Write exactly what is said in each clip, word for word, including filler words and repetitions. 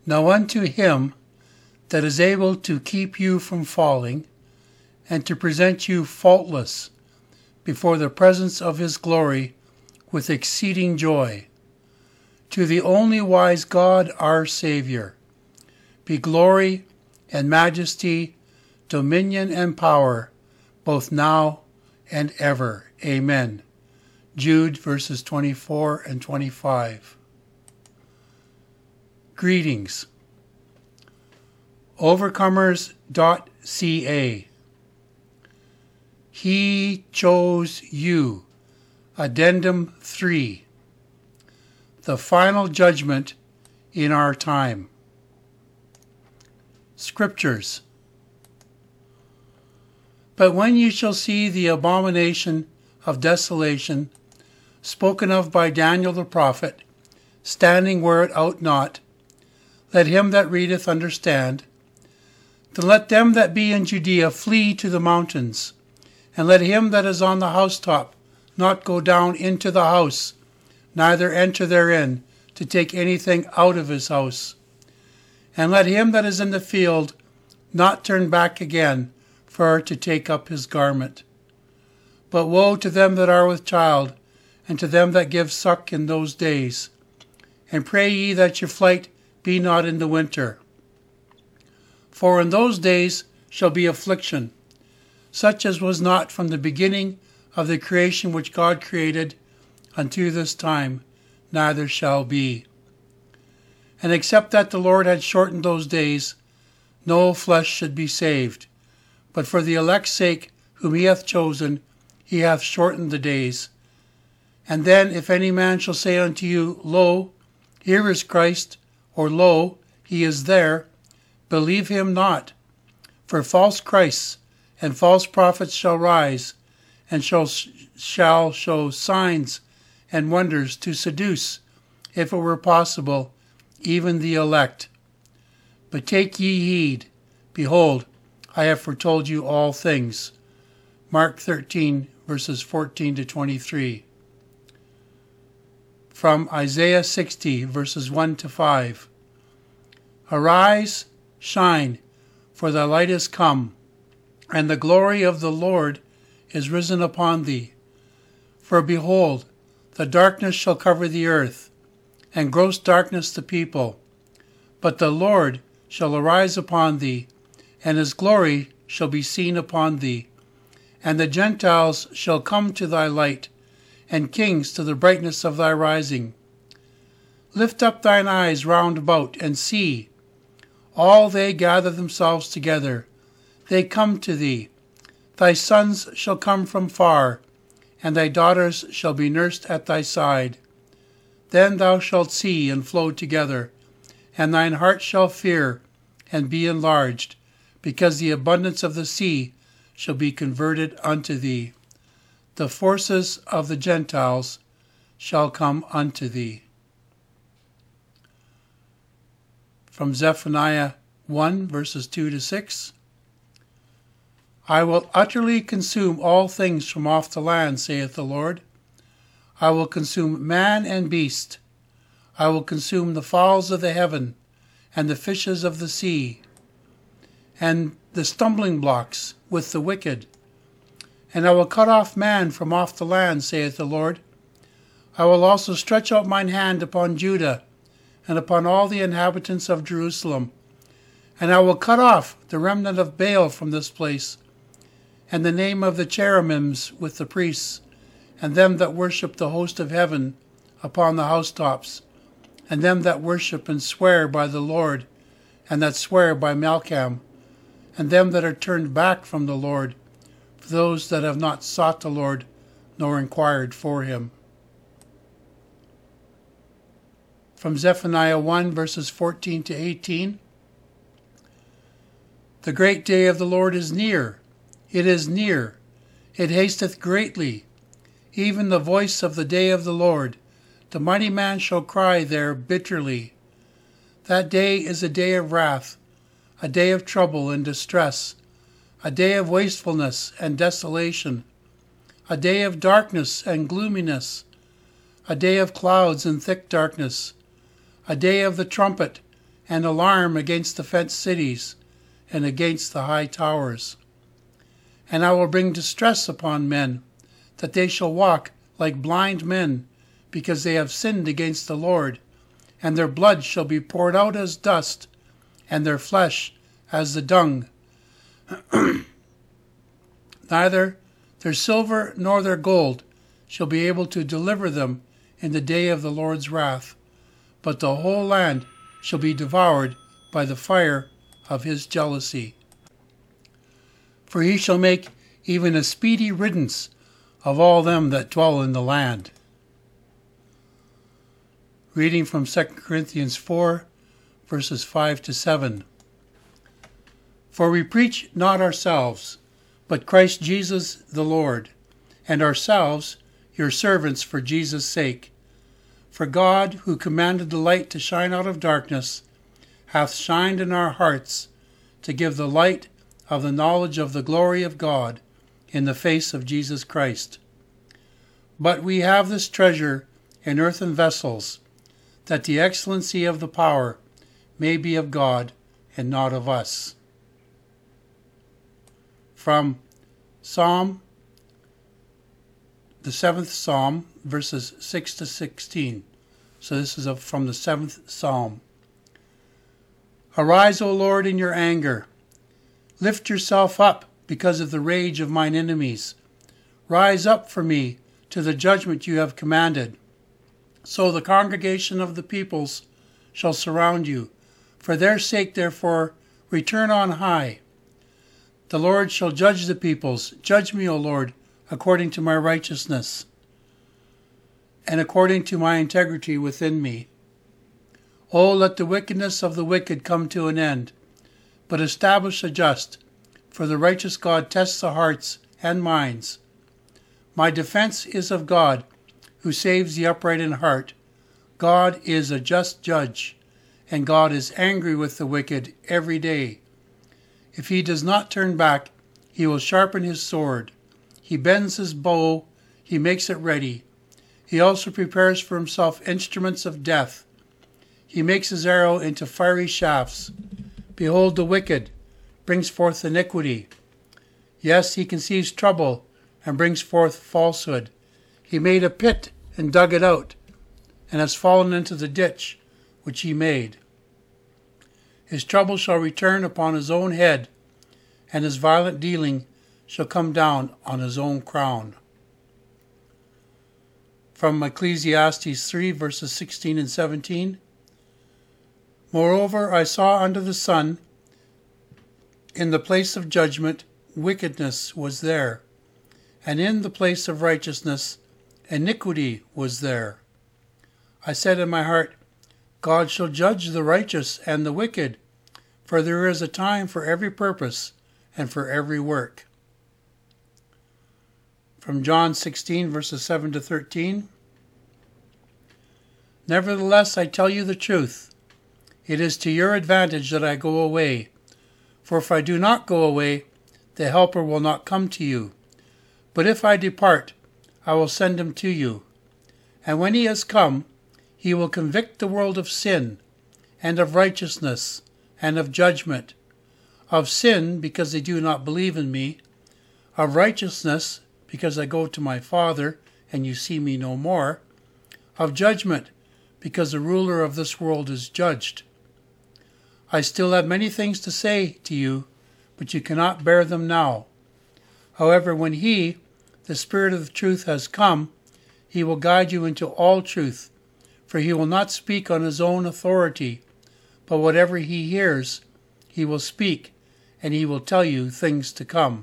Now unto him that is able to keep you from falling, and to present you faultless before the presence of his glory with exceeding joy, to the only wise God our Saviour, be glory and majesty, dominion and power, both now and ever. Amen. Jude verses twenty-four and twenty-five. Greetings. Overcomers dot c a. He chose you. Addendum three. The final judgment in our time. Scriptures. But when you shall see the abomination of desolation, spoken of by Daniel the prophet, standing where it ought not, let him that readeth understand. Then let them that be in Judea flee to the mountains, and let him that is on the housetop not go down into the house, neither enter therein to take anything out of his house. And let him that is in the field not turn back again for to take up his garment. But woe to them that are with child, and to them that give suck in those days. And pray ye that your flight be not in the winter. For in those days shall be affliction, such as was not from the beginning of the creation which God created unto this time, neither shall be. And except that the Lord had shortened those days, no flesh should be saved. But for the elect's sake, whom he hath chosen, he hath shortened the days. And then, if any man shall say unto you, Lo, here is Christ, or Lo, he is there, believe him not. For false Christs and false prophets shall rise, and shall, shall show signs and wonders to seduce, if it were possible, even the elect. But take ye heed, behold, I have foretold you all things. Mark thirteen, verses fourteen to twenty-three. From Isaiah sixty, verses one to five. Arise, shine, for thy light is come, and the glory of the Lord is risen upon thee. For behold, the darkness shall cover the earth, and gross darkness the people. But the Lord shall arise upon thee, and his glory shall be seen upon thee. And the Gentiles shall come to thy light, and kings to the brightness of thy rising. Lift up thine eyes round about, and see. All they gather themselves together. They come to thee. Thy sons shall come from far, and thy daughters shall be nursed at thy side. Then thou shalt see and flow together, and thine heart shall fear and be enlarged, because the abundance of the sea shall be converted unto thee. The forces of the Gentiles shall come unto thee. From Zephaniah one, verses two to six. I will utterly consume all things from off the land, saith the Lord. I will consume man and beast. I will consume the fowls of the heaven, and the fishes of the sea, and the stumbling blocks with the wicked. And I will cut off man from off the land, saith the Lord. I will also stretch out mine hand upon Judah, and upon all the inhabitants of Jerusalem. And I will cut off the remnant of Baal from this place, and the name of the cherubims with the priests, and them that worship the host of heaven upon the housetops, and them that worship and swear by the Lord, and that swear by Malcham, and them that are turned back from the Lord, for those that have not sought the Lord, nor inquired for him. From Zephaniah one, verses fourteen to eighteen. The great day of the Lord is near. It is near. It hasteth greatly. Even the voice of the day of the Lord. The mighty man shall cry there bitterly. That day is a day of wrath, a day of trouble and distress, a day of wastefulness and desolation, a day of darkness and gloominess, a day of clouds and thick darkness, a day of the trumpet and alarm against the fenced cities and against the high towers. And I will bring distress upon men, that they shall walk like blind men, because they have sinned against the Lord, and their blood shall be poured out as dust, and their flesh as the dung. Neither their silver nor their gold shall be able to deliver them in the day of the Lord's wrath, but the whole land shall be devoured by the fire of his jealousy. For he shall make even a speedy riddance of all them that dwell in the land. Reading from Second Corinthians four, verses five to seven. For we preach not ourselves, but Christ Jesus the Lord, and ourselves your servants for Jesus' sake. For God, who commanded the light to shine out of darkness, hath shined in our hearts to give the light of the knowledge of the glory of God in the face of Jesus Christ. But we have this treasure in earthen vessels, that the excellency of the power may be of God and not of us. From Psalm, the seventh Psalm, verses six to sixteen. So this is from the seventh Psalm. Arise, O Lord, in your anger. Lift yourself up because of the rage of mine enemies. Rise up for me to the judgment you have commanded. So the congregation of the peoples shall surround you. For their sake, therefore, return on high. The Lord shall judge the peoples. Judge me, O Lord, according to my righteousness, and according to my integrity within me. O let the wickedness of the wicked come to an end, but establish the just, for the righteous God tests the hearts and minds. My defense is of God, who saves the upright in heart. God is a just judge, and God is angry with the wicked every day. If he does not turn back, he will sharpen his sword. He bends his bow, he makes it ready. He also prepares for himself instruments of death. He makes his arrow into fiery shafts. Behold, the wicked brings forth iniquity. Yes, he conceives trouble and brings forth falsehood. He made a pit and dug it out, and has fallen into the ditch which he made. His trouble shall return upon his own head, and his violent dealing shall come down on his own crown. From Ecclesiastes three, verses sixteen and seventeen. Moreover, I saw under the sun, in the place of judgment, wickedness was there, and in the place of righteousness, iniquity was there. I said in my heart, God shall judge the righteous and the wicked, for there is a time for every purpose and for every work. From John sixteen, verses seven to thirteen. Nevertheless, I tell you the truth. It is to your advantage that I go away. For if I do not go away, the Helper will not come to you. But if I depart, I will send him to you. And when he has come, he will convict the world of sin, and of righteousness, and of judgment. Of sin, because they do not believe in me. Of righteousness, because I go to my Father, and you see me no more. Of judgment, because the ruler of this world is judged. I still have many things to say to you, but you cannot bear them now. However, when he, the Spirit of the truth, has come, he will guide you into all truth, for he will not speak on his own authority, but whatever he hears, he will speak, and he will tell you things to come.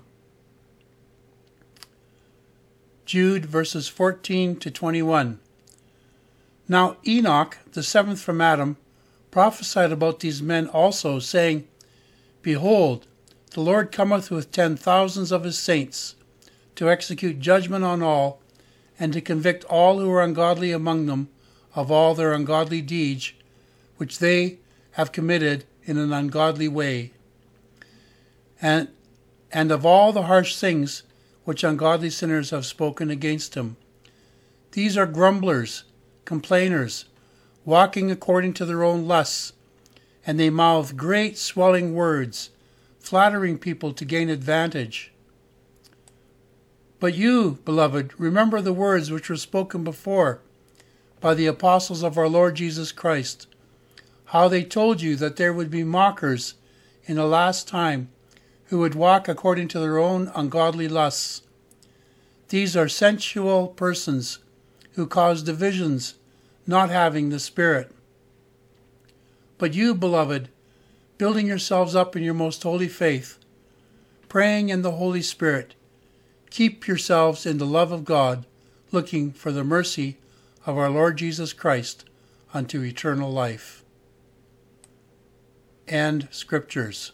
Jude, verses fourteen to twenty-one. Now Enoch, the seventh from Adam, prophesied about these men also, saying, Behold, the Lord cometh with ten thousands of his saints, to execute judgment on all, and to convict all who are ungodly among them of all their ungodly deeds, which they have committed in an ungodly way, and, and of all the harsh things which ungodly sinners have spoken against him. These are grumblers, complainers, walking according to their own lusts, and they mouth great swelling words, flattering people to gain advantage. But you, beloved, remember the words which were spoken before by the apostles of our Lord Jesus Christ, how they told you that there would be mockers in the last time who would walk according to their own ungodly lusts. These are sensual persons who cause divisions, not having the Spirit. But you, beloved, building yourselves up in your most holy faith, praying in the Holy Spirit, keep yourselves in the love of God, looking for the mercy of our Lord Jesus Christ unto eternal life. And Scriptures.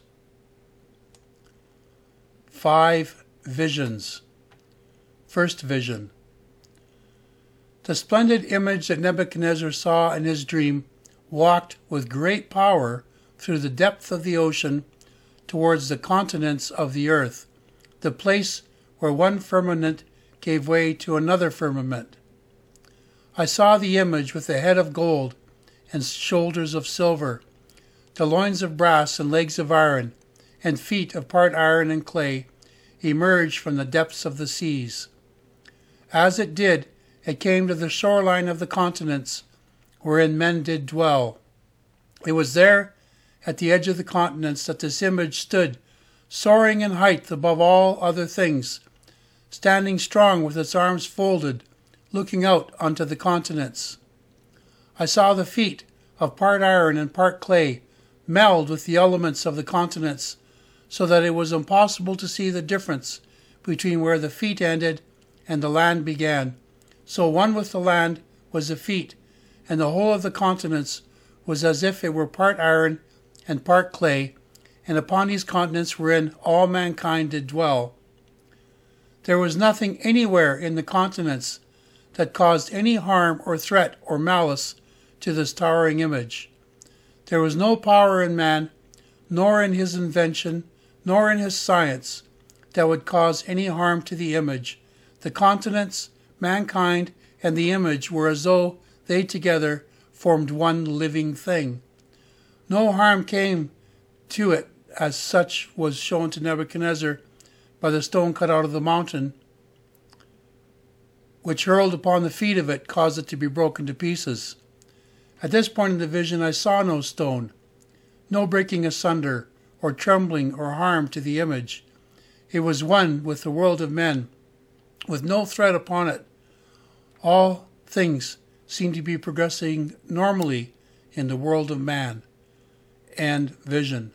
Five visions. First vision. The splendid image that Nebuchadnezzar saw in his dream walked with great power through the depth of the ocean towards the continents of the earth, the place where one firmament gave way to another firmament. I saw the image with a head of gold and shoulders of silver, the loins of brass and legs of iron, and feet of part iron and clay, emerge from the depths of the seas. As it did, it came to the shoreline of the continents, wherein men did dwell. It was there, at the edge of the continents, that this image stood, soaring in height above all other things, standing strong with its arms folded, looking out onto the continents. I saw the feet, of part iron and part clay, meld with the elements of the continents, so that it was impossible to see the difference between where the feet ended and the land began. So one with the land was the feet, and the whole of the continents was as if it were part iron and part clay, and upon these continents wherein all mankind did dwell. There was nothing anywhere in the continents that caused any harm or threat or malice to this towering image. There was no power in man, nor in his invention, nor in his science, that would cause any harm to the image. The continents, mankind, and the image were as though they together formed one living thing. No harm came to it, as such was shown to Nebuchadnezzar by the stone cut out of the mountain, which hurled upon the feet of it caused it to be broken to pieces. At this point in the vision I saw no stone, no breaking asunder, or trembling, or harm to the image. It was one with the world of men, with no threat upon it. All things seemed to be progressing normally in the world of man. And vision.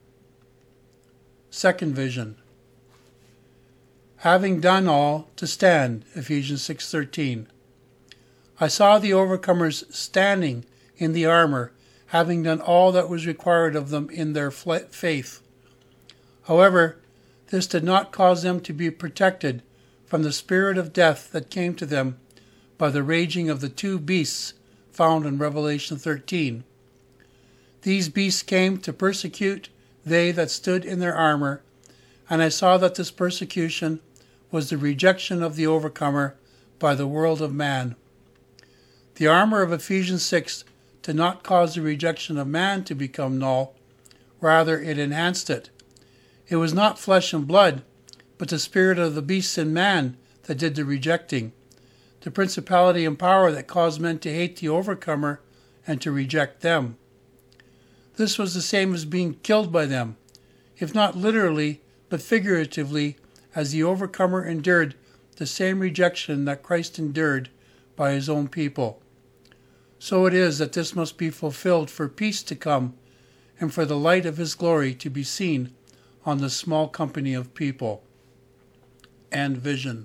Second vision. Having done all, to stand, Ephesians six thirteen. I saw the overcomers standing in the armor, having done all that was required of them in their faith. However, this did not cause them to be protected from the spirit of death that came to them by the raging of the two beasts found in Revelation thirteen. These beasts came to persecute they that stood in their armor, and I saw that this persecution was the rejection of the overcomer by the world of man. The armor of Ephesians six did not cause the rejection of man to become null, rather it enhanced it. It was not flesh and blood, but the spirit of the beasts in man that did the rejecting, the principality and power that caused men to hate the overcomer and to reject them. This was the same as being killed by them, if not literally, but figuratively, as the overcomer endured the same rejection that Christ endured by his own people. So it is that this must be fulfilled for peace to come and for the light of his glory to be seen on the small company of people. And vision.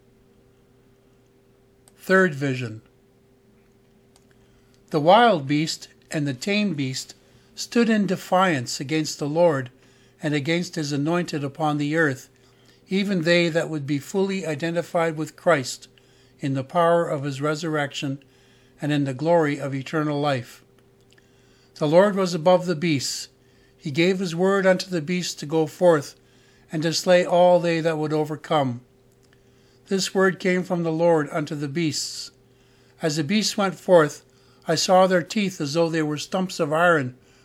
Third vision. The wild beast and the tame beast stood in defiance against the Lord and against his anointed upon the earth, even they that would be fully identified with Christ in the power of his resurrection and in the glory of eternal life. The Lord was above the beasts. He gave his word unto the beasts to go forth and to slay all they that would overcome. This word came from the Lord unto the beasts. As the beasts went forth, I saw their teeth as though they were stumps of iron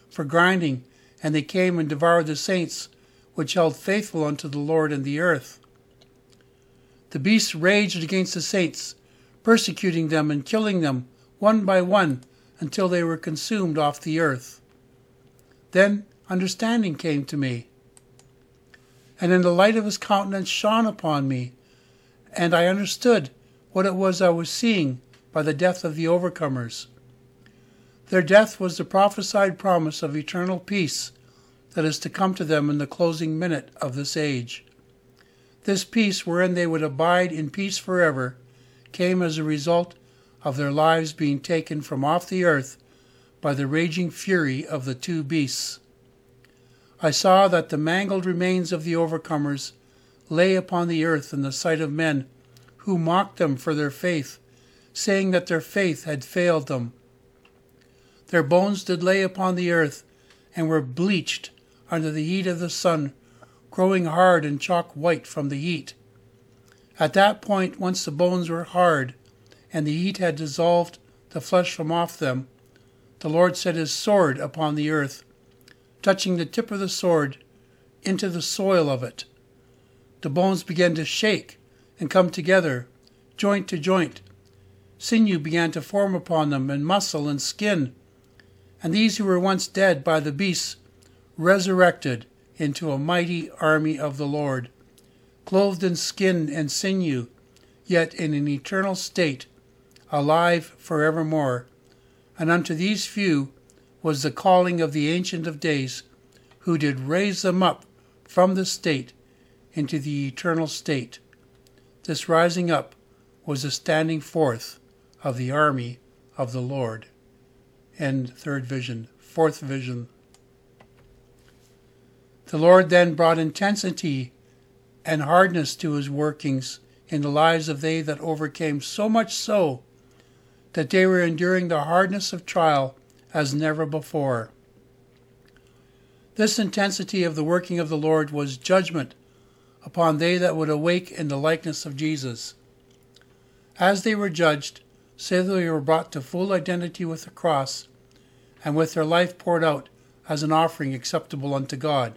for grinding, and they came and devoured the saints which held faithful unto the Lord in the earth. The beasts raged against the saints, persecuting them and killing them one by one until they were consumed off the earth. Then understanding came to me, and in the light of his countenance shone upon me, and I understood what it was I was seeing by the death of the overcomers. Their death was the prophesied promise of eternal peace that is to come to them in the closing minute of this age. This peace, wherein they would abide in peace forever, came as a result of their lives being taken from off the earth by the raging fury of the two beasts. I saw that the mangled remains of the overcomers lay upon the earth in the sight of men, who mocked them for their faith, saying that their faith had failed them. Their bones did lay upon the earth, and were bleached under the heat of the sun, growing hard and chalk white from the heat. At that point, once the bones were hard, and the heat had dissolved the flesh from off them, the Lord set his sword upon the earth, touching the tip of the sword into the soil of it. The bones began to shake and come together, joint to joint. Sinew began to form upon them, and muscle and skin. And these who were once dead by the beasts resurrected into a mighty army of the Lord, clothed in skin and sinew, yet in an eternal state, alive forevermore. And unto these few was the calling of the Ancient of Days, who did raise them up from the state into the eternal state. This rising up was the standing forth of the army of the Lord. End third vision. Fourth vision. The Lord then brought intensity and hardness to his workings in the lives of they that overcame, so much so that they were enduring the hardness of trial as never before. This intensity of the working of the Lord was judgment upon they that would awake in the likeness of Jesus. As they were judged, so they were brought to full identity with the cross, and with their life poured out as an offering acceptable unto God.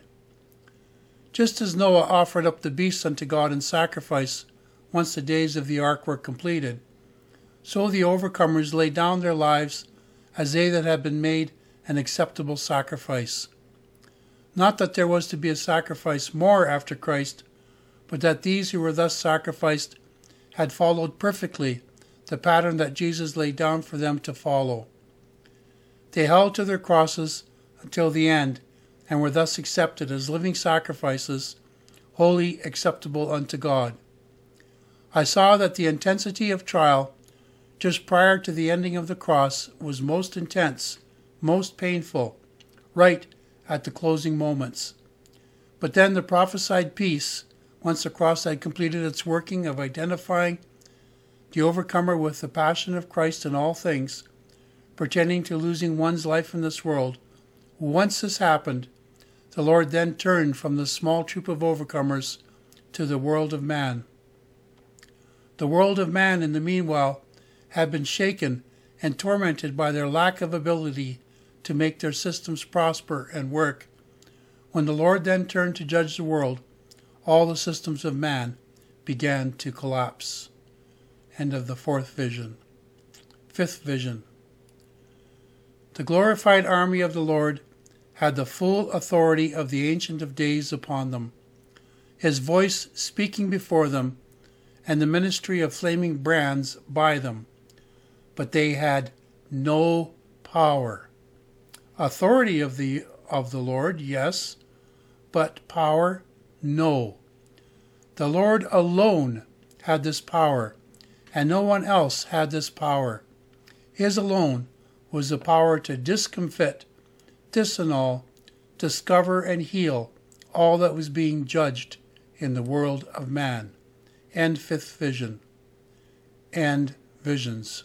Just as Noah offered up the beasts unto God in sacrifice once the days of the ark were completed, so the overcomers laid down their lives as they that had been made an acceptable sacrifice. Not that there was to be a sacrifice more after Christ, but that these who were thus sacrificed had followed perfectly the pattern that Jesus laid down for them to follow. They held to their crosses until the end, and were thus accepted as living sacrifices, wholly acceptable unto God. I saw that the intensity of trial just prior to the ending of the cross was most intense, most painful, right at the closing moments. But then the prophesied peace, once the cross had completed its working of identifying the overcomer with the passion of Christ in all things, pretending to losing one's life in this world, once this happened, the Lord then turned from the small troop of overcomers to the world of man. The world of man, in the meanwhile, had been shaken and tormented by their lack of ability to make their systems prosper and work. When the Lord then turned to judge the world, all the systems of man began to collapse. End of the fourth vision. Fifth vision. The glorified army of the Lord had the full authority of the Ancient of Days upon them, his voice speaking before them, and the ministry of flaming brands by them. But they had no power. Authority of the of the Lord, yes, but power, no. The Lord alone had this power, and no one else had this power. His alone was the power to discomfit, disannul, discover, and heal all that was being judged in the world of man. End fifth vision. End visions.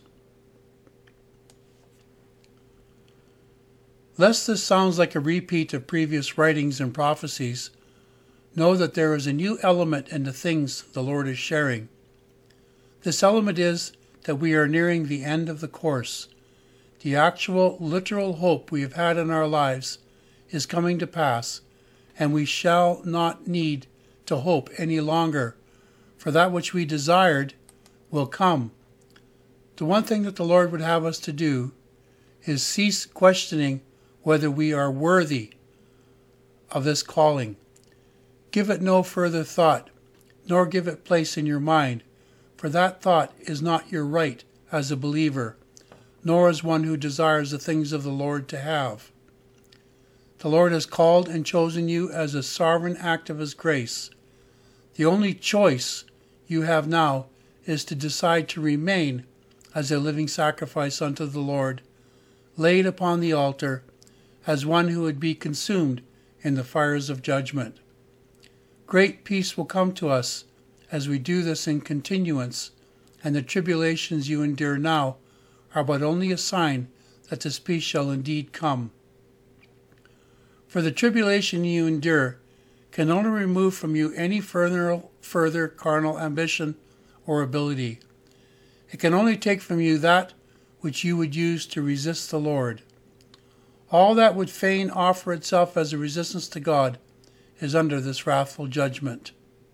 Lest this sounds like a repeat of previous writings and prophecies, know that there is a new element in the things the Lord is sharing. This element is that we are nearing the end of the course, the actual, literal hope we have had in our lives is coming to pass, and we shall not need to hope any longer, for that which we desired will come. The one thing that the Lord would have us to do is cease questioning whether we are worthy of this calling. Give it no further thought, nor give it place in your mind, for that thought is not your right as a believer, nor as one who desires the things of the Lord to have. The Lord has called and chosen you as a sovereign act of His grace. The only choice you have now is to decide to remain as a living sacrifice unto the Lord, laid upon the altar as one who would be consumed in the fires of judgment. Great peace will come to us as we do this in continuance, and the tribulations you endure now are but only a sign that this peace shall indeed come. For the tribulation you endure can only remove from you any further, further carnal ambition or ability. It can only take from you that which you would use to resist the Lord. All that would fain offer itself as a resistance to God is under this wrathful judgment.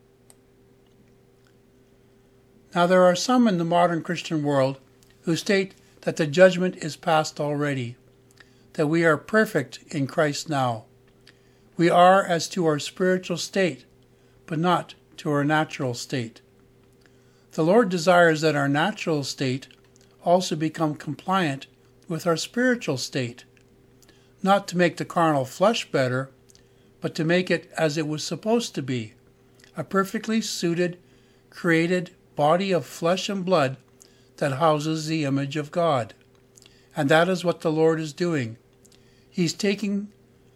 Now there are some in the modern Christian world who state that the judgment is past already, that we are perfect in Christ now. We are as to our spiritual state, but not to our natural state. The Lord desires that our natural state also become compliant with our spiritual state, not to make the carnal flesh better, but to make it as it was supposed to be, a perfectly suited, created body of flesh and blood that houses the image of God. And that is what the Lord is doing. He's taking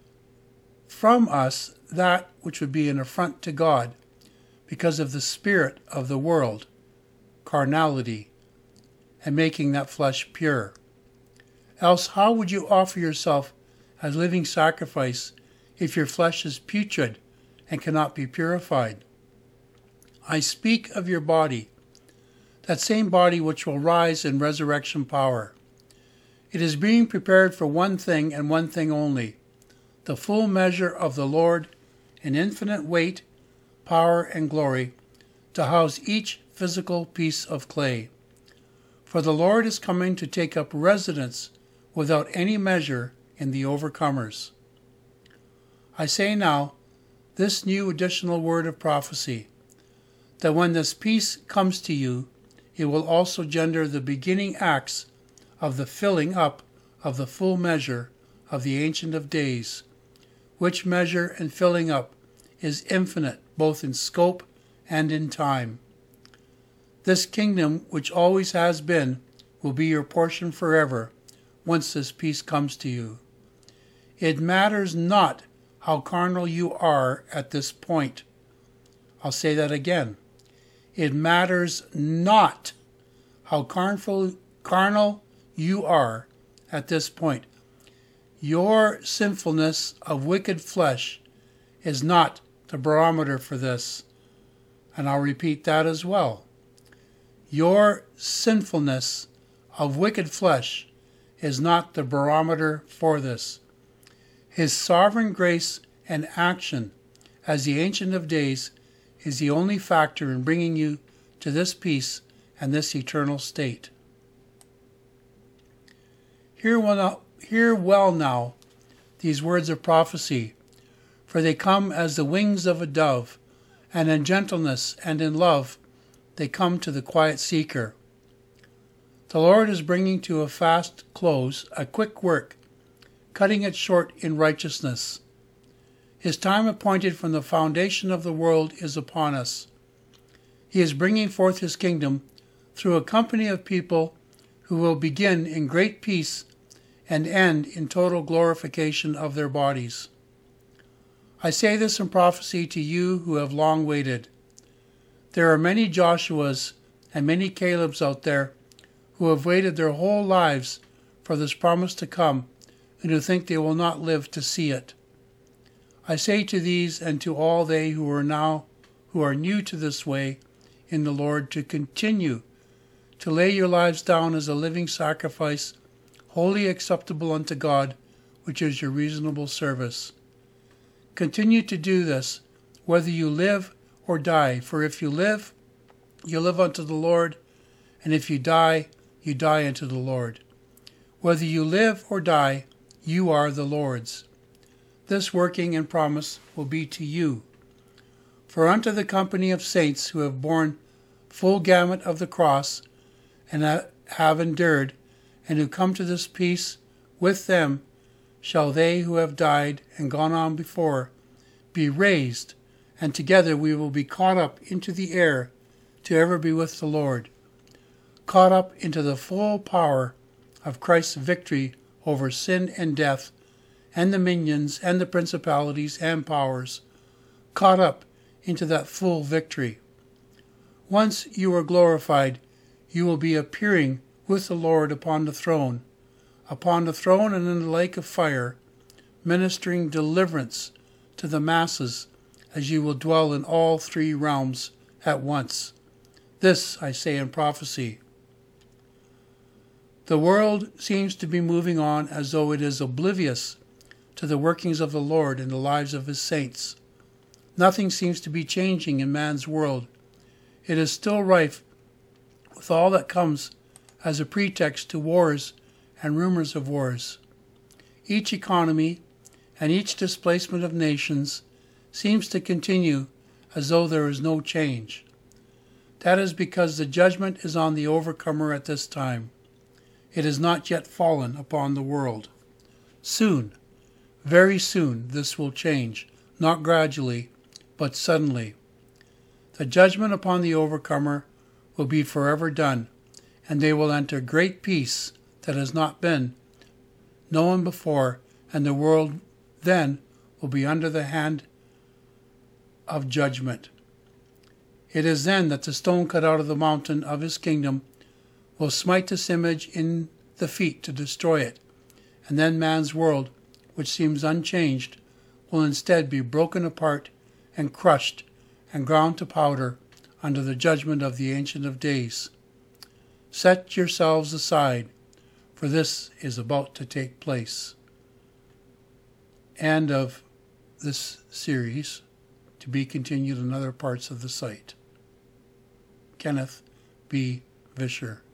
from us that which would be an affront to God because of the spirit of the world, carnality, and making that flesh pure. Else how would you offer yourself as living sacrifice if your flesh is putrid and cannot be purified? I speak of your body, that same body which will rise in resurrection power. It is being prepared for one thing and one thing only, the full measure of the Lord in infinite weight, power, and glory, to house each physical piece of clay. For the Lord is coming to take up residence without any measure in the overcomers. I say now this new additional word of prophecy, that when this peace comes to you, it will also gender the beginning acts of the filling up of the full measure of the Ancient of Days, which measure and filling up is infinite both in scope and in time. This kingdom, which always has been, will be your portion forever once this peace comes to you. It matters not how carnal you are at this point. I'll say that again. It matters not how carnal, carnal you are at this point. Your sinfulness of wicked flesh is not the barometer for this. And I'll repeat that as well. Your sinfulness of wicked flesh is not the barometer for this. His sovereign grace and action as the Ancient of Days is the only factor in bringing you to this peace and this eternal state. Hear well, hear well now these words of prophecy, for they come as the wings of a dove, and in gentleness and in love they come to the quiet seeker. The Lord is bringing to a fast close a quick work, cutting it short in righteousness. His time appointed from the foundation of the world is upon us. He is bringing forth His kingdom through a company of people who will begin in great peace and end in total glorification of their bodies. I say this in prophecy to you who have long waited. There are many Joshuas and many Calebs out there who have waited their whole lives for this promise to come and who think they will not live to see it. I say to these and to all they who are now who are new to this way in the Lord to continue to lay your lives down as a living sacrifice, wholly acceptable unto God, which is your reasonable service. Continue to do this, whether you live or die, for if you live, you live unto the Lord, and if you die, you die unto the Lord. Whether you live or die, you are the Lord's. This working and promise will be to you. For unto the company of saints who have borne full gamut of the cross, and have endured, and who come to this peace, with them shall they who have died and gone on before be raised, and together we will be caught up into the air to ever be with the Lord, caught up into the full power of Christ's victory over sin and death, and the minions and the principalities and powers, caught up into that full victory. Once you are glorified, you will be appearing with the Lord upon the throne, upon the throne and in the lake of fire, ministering deliverance to the masses, as you will dwell in all three realms at once. This I say in prophecy. The world seems to be moving on as though it is oblivious to the workings of the Lord in the lives of his saints. Nothing seems to be changing in man's world. It is still rife with all that comes as a pretext to wars and rumors of wars. Each economy and each displacement of nations seems to continue as though there is no change. That is because the judgment is on the overcomer at this time. It has not yet fallen upon the world. Soon, very soon, this will change, not gradually, but suddenly. The judgment upon the overcomer will be forever done, and they will enter great peace that has not been known before, and the world then will be under the hand of judgment. It is then that the stone cut out of the mountain of his kingdom will smite this image in the feet to destroy it, and then man's world, which seems unchanged, will instead be broken apart and crushed and ground to powder under the judgment of the Ancient of Days. Set yourselves aside, for this is about to take place. End of this series, to be continued in other parts of the site. Kenneth B. Vischer.